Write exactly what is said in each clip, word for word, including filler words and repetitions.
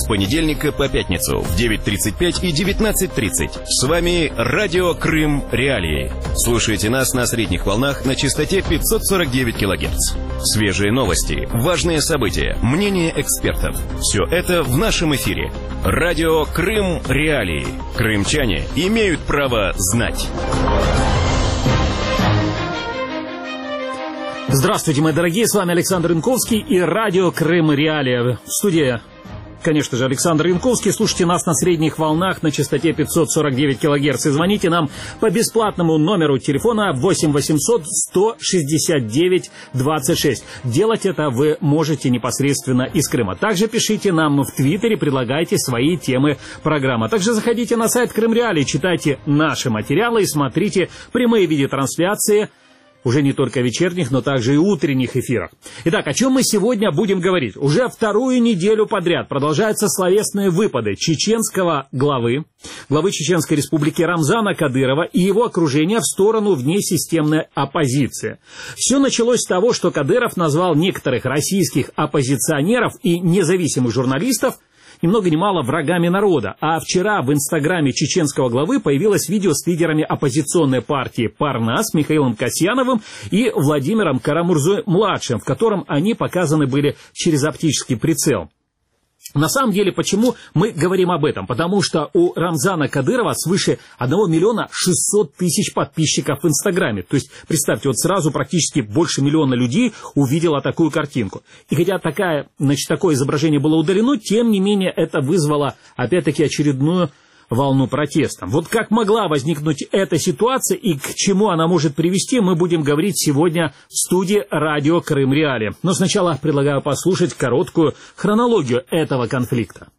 С понедельника по пятницу в девять тридцать пять и девятнадцать тридцать. С вами Радио Крым Реалии. Слушайте нас на средних волнах на частоте пятьсот сорок девять килогерц. Свежие новости, важные события, мнения экспертов. Все это в нашем эфире. Радио Крым Реалии. Крымчане имеют право знать. Здравствуйте, мои дорогие, с вами Александр Янковский и Радио Крым Реалия. В студии, конечно же, Александр Янковский. Слушайте нас на средних волнах на частоте пятьсот сорок девять килогерц. И звоните нам по бесплатному номеру телефона восемь восемьсот сто шестьдесят девять двадцать шесть. Делать это вы можете непосредственно из Крыма. Также пишите нам в Твиттере, предлагайте свои темы программы. Также заходите на сайт Крым Реалии, читайте наши материалы и смотрите прямые видеотрансляции уже не только вечерних, но также и утренних эфирах. Итак, о чем мы сегодня будем говорить? Уже вторую неделю подряд продолжаются словесные выпады чеченского главы, главы Чеченской Республики Рамзана Кадырова и его окружения в сторону внесистемной оппозиции. Все началось с того, что Кадыров назвал некоторых российских оппозиционеров и независимых журналистов ни много ни мало врагами народа. А вчера в инстаграме чеченского главы появилось видео с лидерами оппозиционной партии Парнас Михаилом Касьяновым и Владимиром Карамурзой-младшим, в котором они показаны были через оптический прицел. На самом деле, почему мы говорим об этом? Потому что у Рамзана Кадырова свыше одного миллиона шестисот тысяч подписчиков в Инстаграме. То есть, представьте, вот сразу практически больше миллиона людей увидело такую картинку. И хотя такая, значит, такое изображение было удалено, тем не менее это вызвало, опять-таки, очередную волну протеста. Вот как могла возникнуть эта ситуация и к чему она может привести, мы будем говорить сегодня в студии Радио Крым Реалии. Но сначала предлагаю послушать короткую хронологию этого конфликта.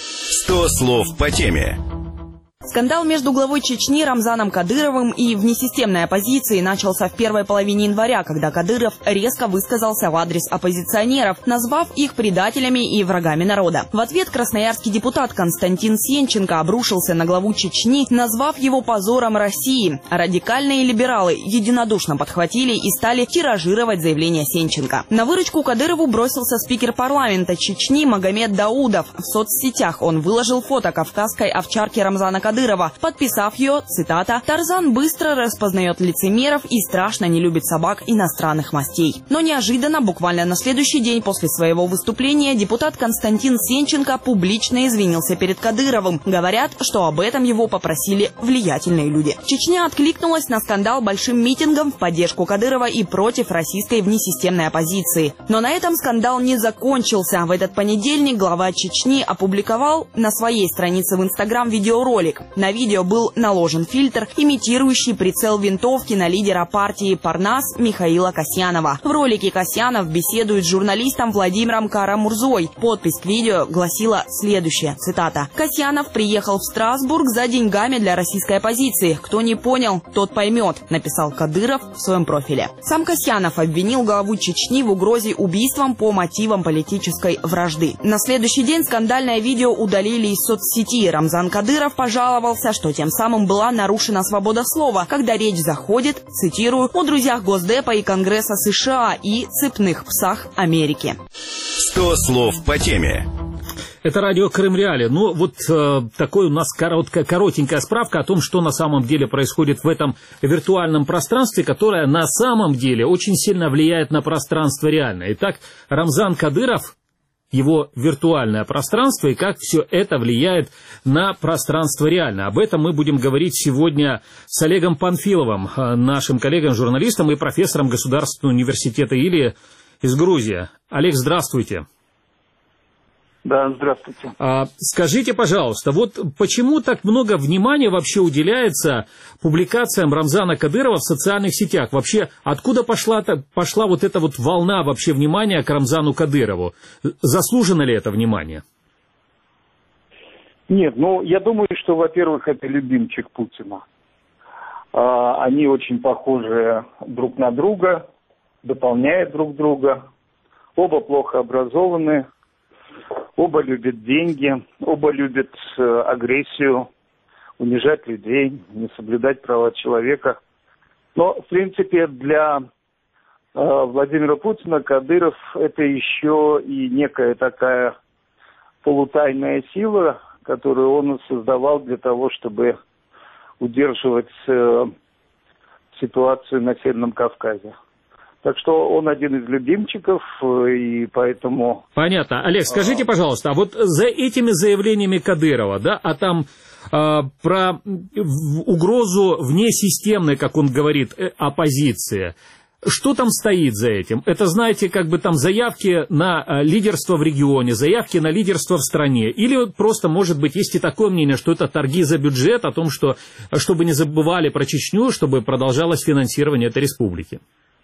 сто слов по теме. Скандал между главой Чечни Рамзаном Кадыровым и внесистемной оппозицией начался в первой половине января, когда Кадыров резко высказался в адрес оппозиционеров, назвав их предателями и врагами народа. В ответ красноярский депутат Константин Сенченко обрушился на главу Чечни, назвав его позором России. Радикальные либералы единодушно подхватили и стали тиражировать заявление Сенченко. На выручку Кадырову бросился спикер парламента Чечни Магомед Даудов. В соцсетях он выложил фото кавказской овчарки Рамзана Кадырова, подписав ее, цитата, «Тарзан быстро распознает лицемеров и страшно не любит собак иностранных мастей». Но неожиданно, буквально на следующий день после своего выступления, депутат Константин Сенченко публично извинился перед Кадыровым. Говорят, что об этом его попросили влиятельные люди. Чечня откликнулась на скандал большим митингом в поддержку Кадырова и против российской внесистемной оппозиции. Но на этом скандал не закончился. В этот понедельник глава Чечни опубликовал на своей странице в Инстаграм видеоролик. На видео был наложен фильтр, имитирующий прицел винтовки на лидера партии Парнас Михаила Касьянова. В ролике Касьянов беседует с журналистом Владимиром Карамурзой. Подпись к видео гласила следующее, цитата, «Касьянов приехал в Страсбург за деньгами для российской оппозиции. Кто не понял, тот поймет», написал Кадыров в своем профиле. Сам Касьянов обвинил главу Чечни в угрозе убийством по мотивам политической вражды. На следующий день скандальное видео удалили из соцсети. Рамзан Кадыров пожаловался, что тем самым была нарушена свобода слова, когда речь заходит, цитирую, о друзьях Госдепа и Конгресса США и цепных псах Америки. сто слов по теме. Это Радио Крым Реалии. Ну, вот э, такой у нас короткая, коротенькая справка о том, что на самом деле происходит в этом виртуальном пространстве, которое на самом деле очень сильно влияет на пространство реальное. Итак, Рамзан Кадыров, его виртуальное пространство и как все это влияет на пространство реальное. Об этом мы будем говорить сегодня с Олегом Панфиловым, нашим коллегом-журналистом и профессором Государственного университета Или из Грузии. Олег, здравствуйте. Да, здравствуйте. А, скажите, пожалуйста, вот почему так много внимания вообще уделяется публикациям Рамзана Кадырова в социальных сетях? Вообще, откуда пошла, пошла вот эта вот волна вообще внимания к Рамзану Кадырову? Заслужено ли это внимание? Нет, ну, я думаю, что, во-первых, это любимчик Путина. А, они очень похожи друг на друга, дополняют друг друга. Оба плохо образованы. Оба любят деньги, оба любят э, агрессию, унижать людей, не соблюдать права человека. Но, в принципе, для э, Владимира Путина Кадыров – это еще и некая такая полутайная сила, которую он создавал для того, чтобы удерживать э, ситуацию на Северном Кавказе. Так что он один из любимчиков, и поэтому... Понятно. Олег, скажите, пожалуйста, а вот за этими заявлениями Кадырова, да, а там э, про угрозу внесистемной, как он говорит, э, оппозиции, что там стоит за этим? Это, знаете, как бы там заявки на э, лидерство в регионе, заявки на лидерство в стране, или вот просто, может быть, есть и такое мнение, что это торги за бюджет, о том, что, чтобы не забывали про Чечню, чтобы продолжалось финансирование этой республики?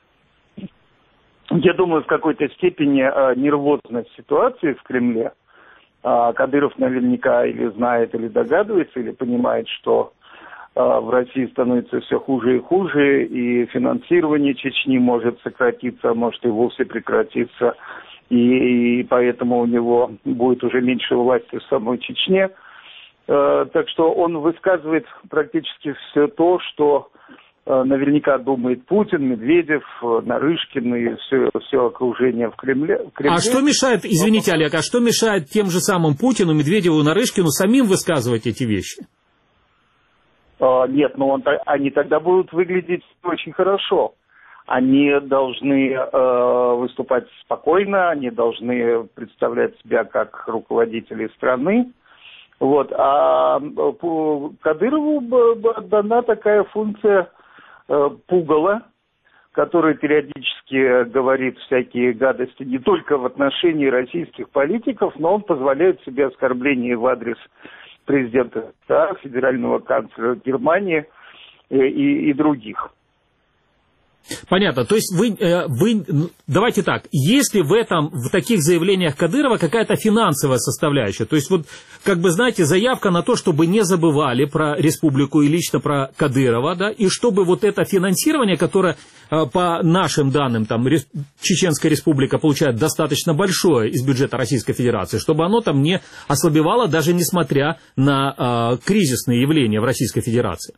Я думаю, в какой-то степени э, нервозность ситуации в Кремле. Э, Кадыров наверняка или знает, или догадывается, или понимает, что э, в России становится все хуже и хуже, и финансирование Чечни может сократиться, а может и вовсе прекратиться, и, и поэтому у него будет уже меньше власти в самой Чечне. Э, так что он высказывает практически все то, что наверняка думает Путин, Медведев, Нарышкин и все, все окружение в Кремле, в Кремле. А что мешает, извините, Олег, а что мешает тем же самым Путину, Медведеву, Нарышкину самим высказывать эти вещи? А, нет, но он, они тогда будут выглядеть очень хорошо. Они должны э, выступать спокойно, они должны представлять себя как руководители страны. Вот. А Кадырову дана такая функция пугало, который периодически говорит всякие гадости не только в отношении российских политиков, но он позволяет себе оскорбления в адрес президента США, федерального канцлера Германии и, и, и других. Понятно. То есть вы, вы, давайте так, если в этом, в таких заявлениях Кадырова какая-то финансовая составляющая, то есть вот, как бы, знаете, заявка на то, чтобы не забывали про республику и лично про Кадырова, да, и чтобы вот это финансирование, которое, по нашим данным, там, Чеченская республика получает достаточно большое из бюджета Российской Федерации, чтобы оно там не ослабевало, даже несмотря на а, кризисные явления в Российской Федерации.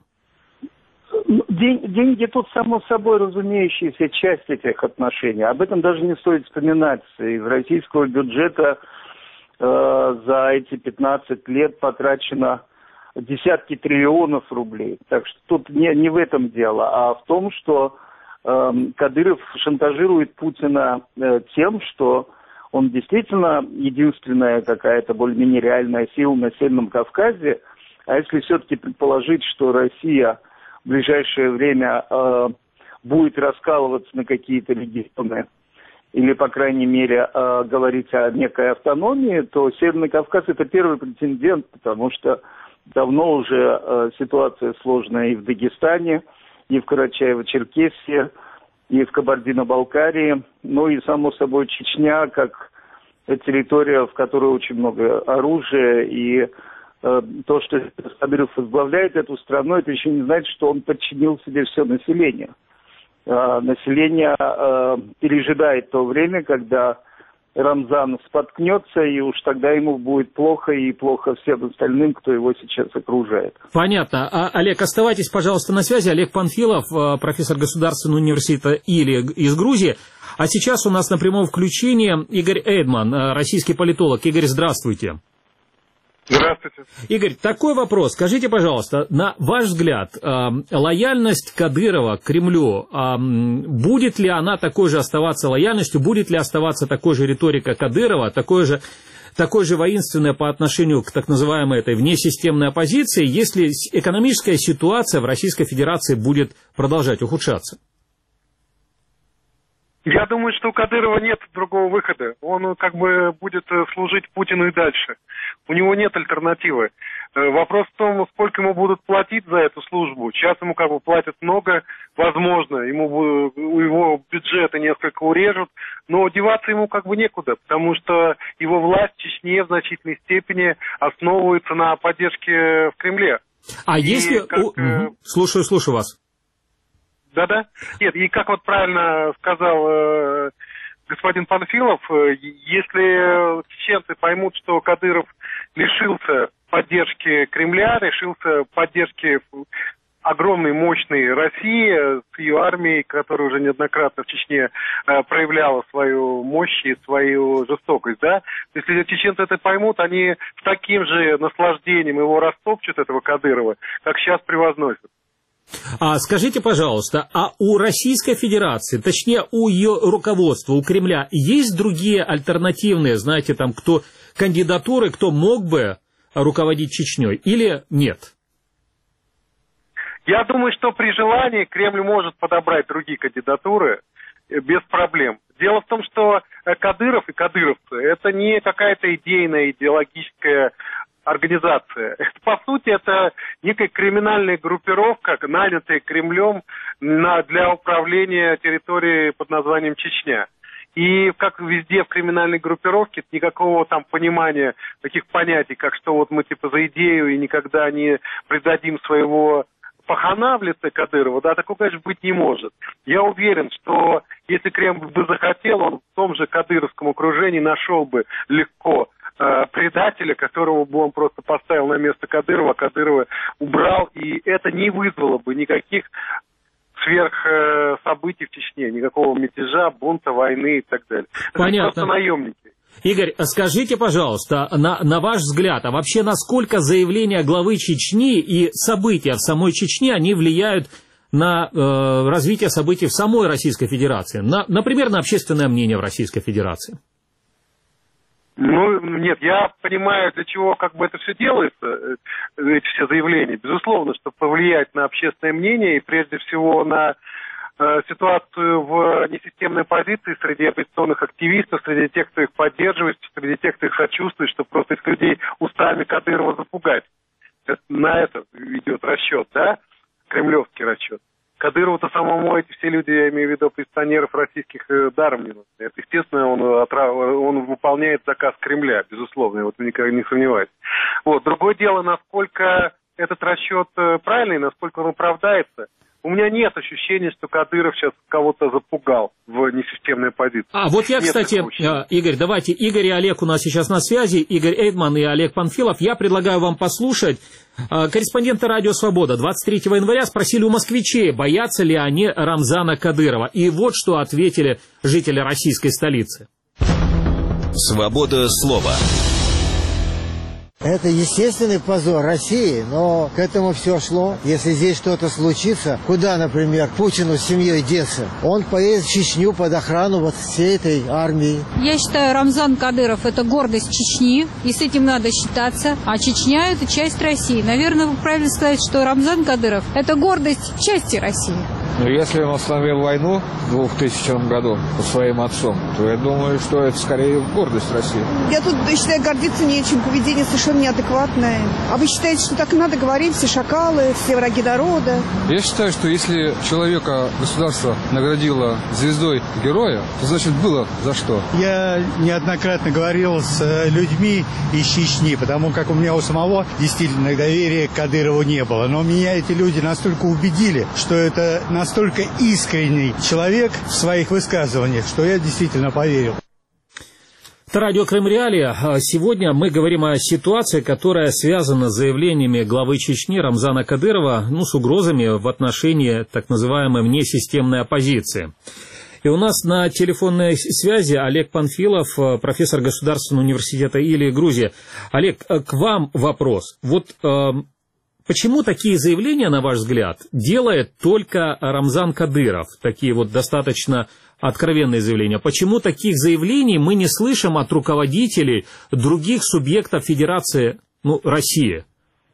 Деньги тут, само собой разумеющаяся часть этих отношений. Об этом даже не стоит вспоминать. Из российского бюджета э, за эти пятнадцать лет потрачено десятки триллионов рублей. Так что тут не, не в этом дело, а в том, что э, Кадыров шантажирует Путина э, тем, что он действительно единственная какая-то более-менее реальная сила на Северном Кавказе. А если все-таки предположить, что Россия в ближайшее время э, будет раскалываться на какие-то регионы или, по крайней мере, э, говорить о некой автономии, то Северный Кавказ – это первый претендент, потому что давно уже э, ситуация сложная и в Дагестане, и в Карачаево-Черкесии, и в Кабардино-Балкарии, ну и, само собой, Чечня, как территория, в которой очень много оружия, и то, что Кадыров возглавляет эту страну, это еще не значит, что он подчинил себе все население. Население пережидает то время, когда Рамзан споткнется, и уж тогда ему будет плохо, и плохо всем остальным, кто его сейчас окружает. Понятно. А, Олег, оставайтесь, пожалуйста, на связи. Олег Панфилов, профессор Государственного университета Или из Грузии. А сейчас у нас на прямом включении Игорь Эйдман, российский политолог. Игорь, здравствуйте. Здравствуйте. Игорь, такой вопрос. Скажите, пожалуйста, на ваш взгляд, э, лояльность Кадырова к Кремлю, э, будет ли она такой же оставаться лояльностью, будет ли оставаться такой же риторика Кадырова, такой же, такой же воинственная по отношению к так называемой этой внесистемной оппозиции, если экономическая ситуация в Российской Федерации будет продолжать ухудшаться? Я думаю, что у Кадырова нет другого выхода. Он как бы будет служить Путину и дальше. У него нет альтернативы. Вопрос в том, сколько ему будут платить за эту службу. Сейчас ему как бы платят много, возможно, ему его бюджеты несколько урежут, но деваться ему как бы некуда, потому что его власть в Чечне в значительной степени основывается на поддержке в Кремле. А и если... Как... Угу. Слушаю, слушаю вас. Да-да. Нет, и как вот правильно сказал э, господин Панфилов, э, если чеченцы поймут, что Кадыров лишился поддержки Кремля, лишился поддержки огромной, мощной России с ее армией, которая уже неоднократно в Чечне э, проявляла свою мощь и свою жестокость, да. Если чеченцы это поймут, они с таким же наслаждением его растопчут, этого Кадырова, как сейчас превозносят. А скажите, пожалуйста, а у Российской Федерации, точнее у ее руководства, у Кремля, есть другие альтернативные, знаете, там, кто кандидатуры, кто мог бы руководить Чечней, или нет? Я думаю, что при желании Кремль может подобрать другие кандидатуры без проблем. Дело в том, что Кадыров и кадыровцы – это не какая-то идейная, идеологическая организация. Это, по сути, это некая криминальная группировка, нанятая Кремлем на, для управления территорией под названием Чечня. И как везде в криминальной группировке, никакого там понимания таких понятий, как что вот мы типа за идею и никогда не предадим своего пахана в лице Кадырова, да, такого, конечно, быть не может. Я уверен, что если Кремль бы захотел, он в том же кадыровском окружении нашел бы легко э, предателя, которого бы он просто поставил на место Кадырова, Кадырова убрал, и это не вызвало бы никаких сверх э, событий в Чечне, никакого мятежа, бунта, войны и так далее. Понятно. Это просто наемники. Игорь, скажите, пожалуйста, на, на ваш взгляд, а вообще насколько заявления главы Чечни и события в самой Чечне, они влияют на э, развитие событий в самой Российской Федерации? На, например, на общественное мнение в Российской Федерации? Ну, нет, я понимаю, для чего как бы это все делается, эти все заявления. Безусловно, чтобы повлиять на общественное мнение и прежде всего на ситуацию в несистемной позиции среди оппозиционных активистов, среди тех, кто их поддерживает, среди тех, кто их сочувствует, чтобы просто этих людей устами Кадырова запугать. Это, на это идет расчет, да? Кремлевский расчет. Кадырову-то самому эти все люди, я имею в виду оппозиционеров российских, даром не нужны. Это, естественно, он, он выполняет заказ Кремля, безусловно, я вот никогда не сомневаюсь. Вот. Другое дело, насколько этот расчет правильный, насколько он оправдается. У меня нет ощущения, что Кадыров сейчас кого-то запугал в несистемной позиции. А вот я, нет, кстати, Игорь, давайте, Игорь и Олег у нас сейчас на связи, Игорь Эйдман и Олег Панфилов. Я предлагаю вам послушать. Корреспонденты «Радио Свобода» двадцать третьего января спросили у москвичей, боятся ли они Рамзана Кадырова. И вот что ответили жители российской столицы. Свобода слова. Это естественный позор России, но к этому все шло. Если здесь что-то случится, куда, например, Путину с семьей деться? Он поедет в Чечню под охрану вот всей этой армии. Я считаю, Рамзан Кадыров – это гордость Чечни, и с этим надо считаться. А Чечня – это часть России. Наверное, вы правильно сказать, что Рамзан Кадыров – это гордость части России. Но если он остановил войну в двухтысячном году со своим отцом, то я думаю, что это скорее гордость России. Я тут считаю, гордиться нечем, поведение совершенно неадекватное. А вы считаете, что так и надо говорить, все шакалы, все враги народа? Я считаю, что если человека государство наградило звездой героя, то значит было за что. Я неоднократно говорил с людьми из Чечни, потому как у меня у самого действительно доверия к Кадырову не было. Но меня эти люди настолько убедили, что это настолько искренний человек в своих высказываниях, что я действительно поверил. Это радио Крым Реалии. Сегодня мы говорим о ситуации, которая связана с заявлениями главы Чечни Рамзана Кадырова, ну, с угрозами в отношении так называемой внесистемной оппозиции. И у нас на телефонной связи Олег Панфилов, профессор Государственного университета Или, Грузия. Олег, к вам вопрос. Вот почему такие заявления, на ваш взгляд, делает только Рамзан Кадыров? Такие вот достаточно откровенные заявления. Почему таких заявлений мы не слышим от руководителей других субъектов Федерации, ну, России?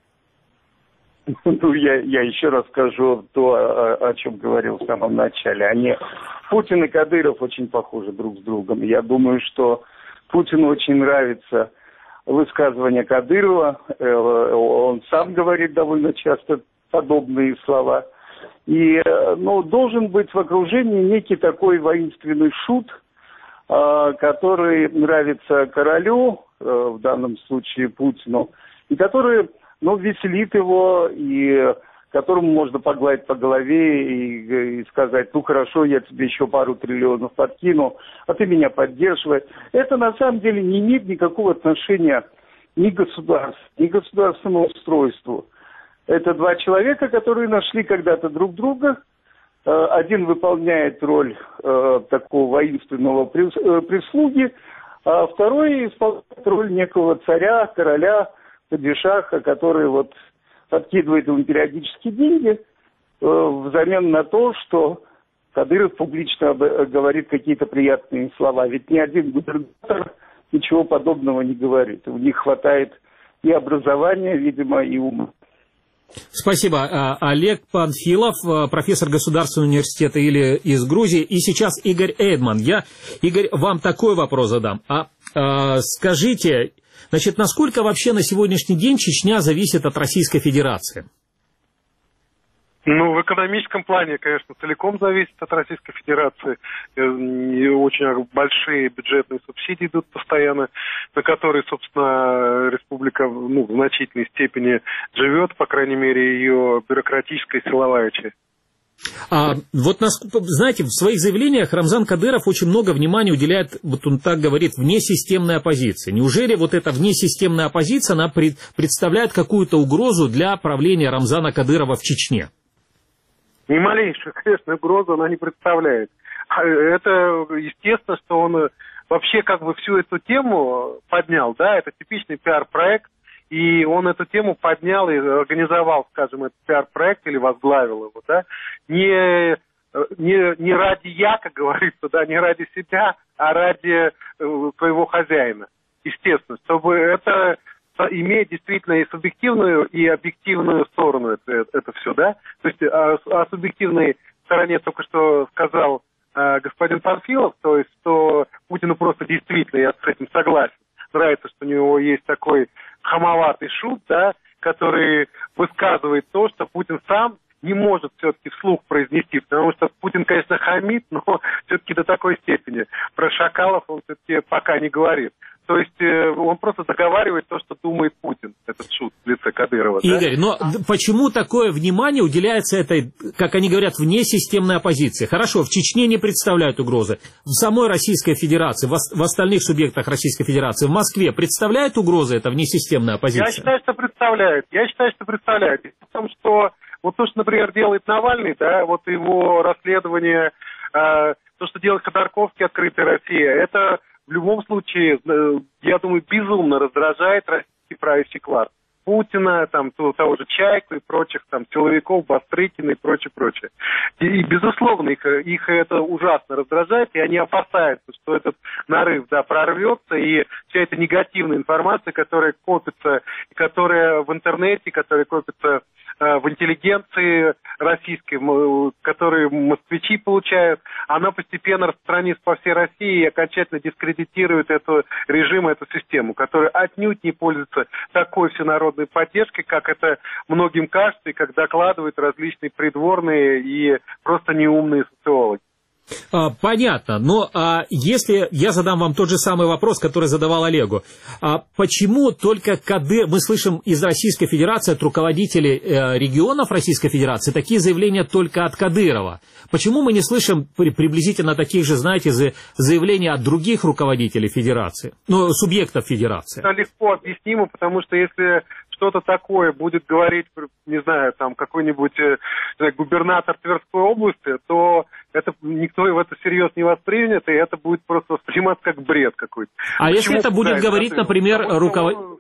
Ну, я, я еще раз скажу то, о, о чем говорил в самом начале. Они, Путин и Кадыров очень похожи друг с другом. Я думаю, что Путину очень нравится высказывание Кадырова. Он сам говорит довольно часто подобные слова. И, ну, должен быть в окружении некий такой воинственный шут, который нравится королю, в данном случае Путину, и который, ну, веселит его, и которому можно погладить по голове и, и сказать: ну хорошо, я тебе еще пару триллионов подкину, а ты меня поддерживай. Это на самом деле не имеет никакого отношения ни к государству, ни к государственному устройству. Это два человека, которые нашли когда-то друг друга. Один выполняет роль э, такого воинственного прислуги, а второй исполняет роль некого царя, короля, падишаха, который вот подкидывает ему периодически деньги э, взамен на то, что Кадыров публично говорит какие-то приятные слова. Ведь ни один губернатор ничего подобного не говорит. У них хватает и образования, видимо, и ума. Спасибо. Олег Панфилов, профессор Государственного университета или из Грузии. И сейчас Игорь Эйдман. Я, Игорь, вам такой вопрос задам. А, а скажите, значит, насколько вообще на сегодняшний день Чечня зависит от Российской Федерации? Ну, в экономическом плане, конечно, целиком зависит от Российской Федерации. И очень большие бюджетные субсидии идут постоянно, на которые, собственно, республика ну, в значительной степени живет, по крайней мере, ее бюрократическая силовая часть. А вот, знаете, в своих заявлениях Рамзан Кадыров очень много внимания уделяет, вот он так говорит, внесистемной оппозиции. Неужели вот эта внесистемная оппозиция, она представляет какую-то угрозу для правления Рамзана Кадырова в Чечне? Ни малейшую, конечно, угрозу она не представляет. Это естественно, что он вообще как бы всю эту тему поднял, да, это типичный пиар-проект, и он эту тему поднял и организовал, скажем, этот пиар-проект или возглавил его, да, не, не, не ради я, как говорится, да, не ради себя, а ради своего хозяина, естественно, чтобы это... имеет действительно и субъективную, и объективную сторону это, это все, да? То есть о, о субъективной стороне только что сказал э, господин Панфилов, то есть что Путину просто действительно, я с этим согласен, нравится, что у него есть такой хамоватый шут, да, который высказывает то, что Путин сам не может все-таки вслух произнести, потому что Путин, конечно, хамит, но все-таки до такой степени. Про шакалов он все-таки пока не говорит. То есть э, он просто договаривает то, что думает Путин, этот шут в лице Кадырова. Игорь, да? но а... почему такое внимание уделяется этой, как они говорят, внесистемной оппозиции? Хорошо, в Чечне не представляют угрозы. В самой Российской Федерации, в, в остальных субъектах Российской Федерации, в Москве представляет угрозы эта внесистемная оппозиция? Я считаю, что представляет. Я считаю, что представляет. Потому что вот то, что, например, делает Навальный, да, вот его расследование, э, то, что делает Ходорковский, «Открытая Россия», это... в любом случае, я думаю, безумно раздражает российский правящий класс. Путина, там, того же Чайку и прочих, там, силовиков, Бастрыкина и прочее, прочее. И, и безусловно, их, их это ужасно раздражает, и они опасаются, что этот нарыв, да, прорвется, и вся эта негативная информация, которая копится, которая в интернете, которая копится э, в интеллигенции российской, которые москвичи получают, она постепенно распространится по всей России и окончательно дискредитирует эту режим, эту систему, которая отнюдь не пользуется такой всенародной поддержкой, как это многим кажется, и как докладывают различные придворные и просто неумные социологи. Понятно, но а, если я задам вам тот же самый вопрос, который задавал Олегу, а почему только Кадыров, мы слышим из Российской Федерации, от руководителей э, регионов Российской Федерации, такие заявления только от Кадырова? Почему мы не слышим при, приблизительно таких же, знаете, заявлений от других руководителей Федерации, ну, субъектов Федерации? Это легко объяснимо, потому что если что-то такое будет говорить, не знаю, там какой-нибудь э, губернатор Тверской области, то это никто в это всерьез не воспримет, и это будет просто восприниматься как бред какой-то. А Почему? Если это будет да, говорить, например, руководитель...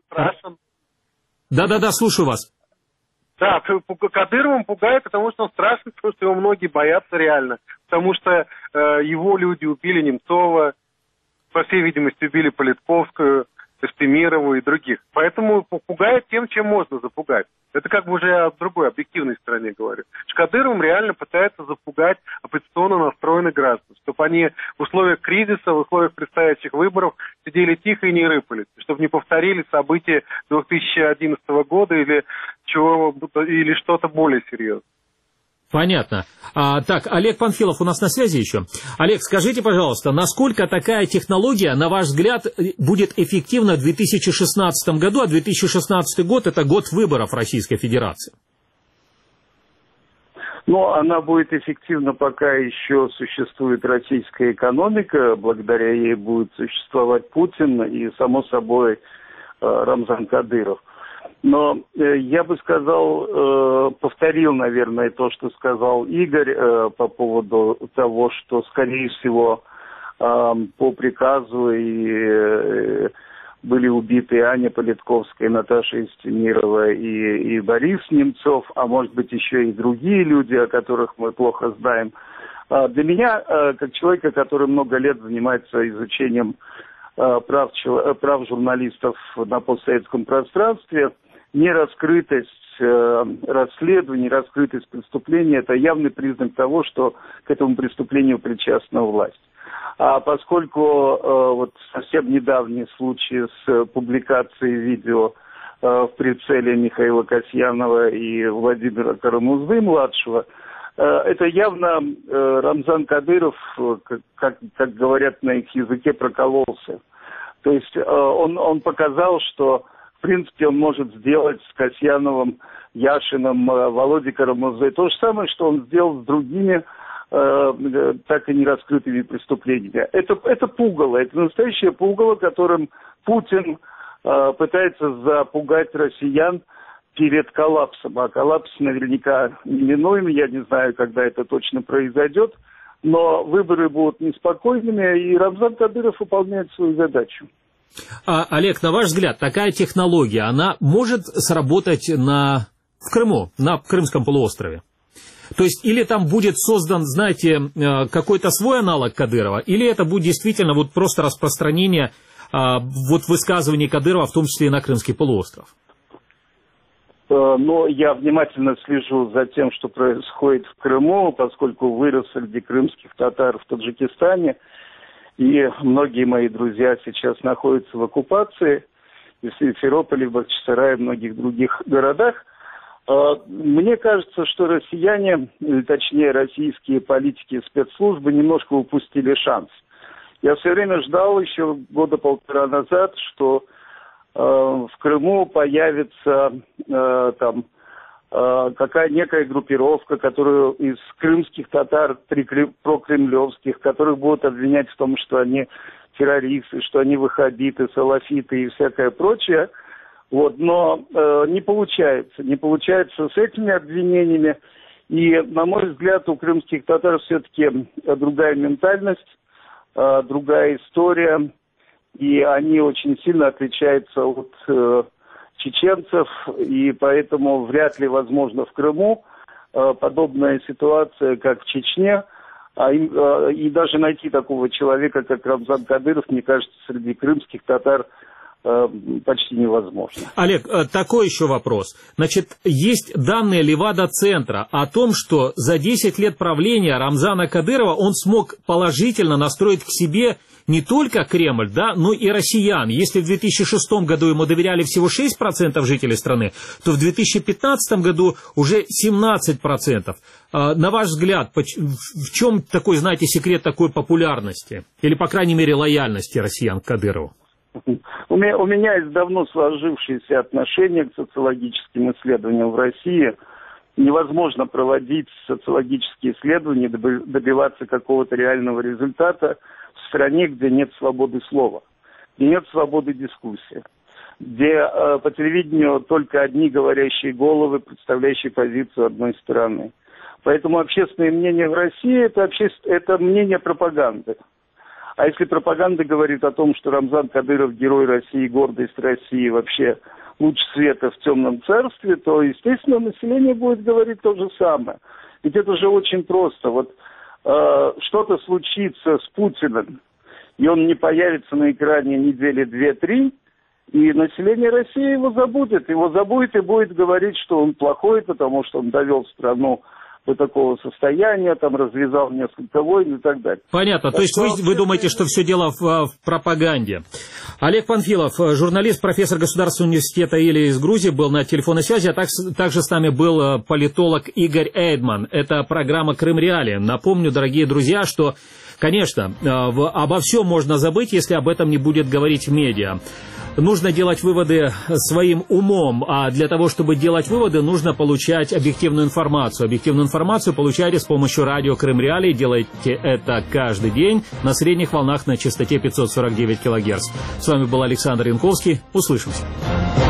Да-да-да, слушаю вас. Да, Кадыровым пугает, потому что он страшен, потому что его многие боятся реально. Потому что э, его люди убили Немцова, по всей видимости, убили Политковскую, Костемирову и других. Поэтому пугает тем, чем можно запугать. Это как бы уже о другой, объективной стороне говорю. Кадыровым реально пытается запугать оппозиционно настроенных граждан, чтобы они в условиях кризиса, в условиях предстоящих выборов сидели тихо и не рыпались, чтобы не повторили события две тысячи одиннадцатого года или, чего, или что-то более серьезное. Понятно. А, так, Олег Панфилов у нас на связи еще. Олег, скажите, пожалуйста, насколько такая технология, на ваш взгляд, будет эффективна в две тысячи шестнадцатом году, а две тысячи шестнадцатый год – это год выборов Российской Федерации? Ну, она будет эффективна, пока еще существует российская экономика, благодаря ей будет существовать Путин и, само собой, Рамзан Кадыров. Но э, я бы сказал, э, повторил, наверное, то, что сказал Игорь э, по поводу того, что, скорее всего, э, по приказу и, э, были убиты Аня Политковская, Наташа Истемирова и, и Борис Немцов, а может быть еще и другие люди, о которых мы плохо знаем. Э, для меня, э, как человека, который много лет занимается изучением э, прав, э, прав журналистов на постсоветском пространстве, нераскрытость э, расследований, раскрытость преступления – это явный признак того, что к этому преступлению причастна власть. А поскольку э, вот совсем недавний случай с публикацией видео э, в прицеле Михаила Касьянова и Владимира Карамурзы-младшего, э, это явно э, Рамзан Кадыров, как, как, как говорят на их языке, прокололся. То есть э, он, он показал, что в принципе, он может сделать с Касьяновым, Яшиным, Володей Карамурзой то же самое, что он сделал с другими э, так и не раскрытыми преступлениями. Это, это пугало, это настоящее пугало, которым Путин э, пытается запугать россиян перед коллапсом. А коллапс наверняка неминуем, я не знаю, когда это точно произойдет, но выборы будут неспокойными, и Рамзан Кадыров выполняет свою задачу. А, Олег, на ваш взгляд, такая технология, она может сработать на, в Крыму, на Крымском полуострове? То есть, или там будет создан, знаете, какой-то свой аналог Кадырова, или это будет действительно вот просто распространение а, вот высказываний Кадырова, в том числе и на Крымский полуостров? Но я внимательно слежу за тем, что происходит в Крыму, поскольку вырос среди крымских татар в Таджикистане. И многие мои друзья сейчас находятся в оккупации, в Симферополе, в Бахчисарае, в многих других городах. Мне кажется, что россияне, или точнее российские политики и спецслужбы немножко упустили шанс. Я все время ждал еще года полтора назад, что э, в Крыму появится э, там какая некая группировка, которую из крымских татар, прокремлевских, которых будут обвинять в том, что они террористы, что они ваххабиты, салафиты и всякое прочее. Вот, но э, не получается, не получается с этими обвинениями. И, на мой взгляд, у крымских татар все-таки другая ментальность, э, другая история, и они очень сильно отличаются от э, чеченцев, и поэтому вряд ли возможно в Крыму э, подобная ситуация, как в Чечне, а, и, э, и даже найти такого человека, как Рамзан Кадыров, мне кажется, среди крымских татар э, почти невозможно. Олег, такой еще вопрос. Значит, есть данные Левада-центра о том, что за десять лет правления Рамзана Кадырова он смог положительно настроить к себе не только Кремль, да, но и россиян. Если в две тысячи шестом году ему доверяли всего шесть процентов жителей страны, то в две тысячи пятнадцатом году уже семнадцать процентов. На ваш взгляд, в чем такой, знаете, секрет такой популярности? Или, по крайней мере, лояльности россиян к Кадырову? У меня, у меня есть давно сложившееся отношение к социологическим исследованиям в России. Невозможно проводить социологические исследования, добиваться какого-то реального результата в стране, где нет свободы слова, где нет свободы дискуссии, где э, по телевидению только одни говорящие головы, представляющие позицию одной стороны. Поэтому общественное мнение в России это, обще... это мнение пропаганды. А если пропаганда говорит о том, что Рамзан Кадыров герой России, гордость России, вообще луч света в темном царстве, то, естественно, население будет говорить то же самое. Ведь это же очень просто. Вот э, что-то случится с Путиным, и он не появится на экране недели две-три, и население России его забудет. Его забудет и будет говорить, что он плохой, потому что он довел страну до такого состояния, там развязал несколько войн и так далее. Понятно. То есть вы, вы думаете, что все дело в, в пропаганде. Олег Панфилов, журналист, профессор Государственного университета Или из Грузии, был на телефонной связи, а так, также с нами был политолог Игорь Эйдман. Это программа «Крым Реалии». Напомню, дорогие друзья, что, конечно, в, обо всем можно забыть, если об этом не будет говорить в медиа. Нужно делать выводы своим умом, а для того, чтобы делать выводы, нужно получать объективную информацию. Объективную информацию получайте с помощью радио «Крым Реалии». Делайте это каждый день на средних волнах на частоте пятьсот сорок девять килогерц. С вами был Александр Янковский. Услышимся.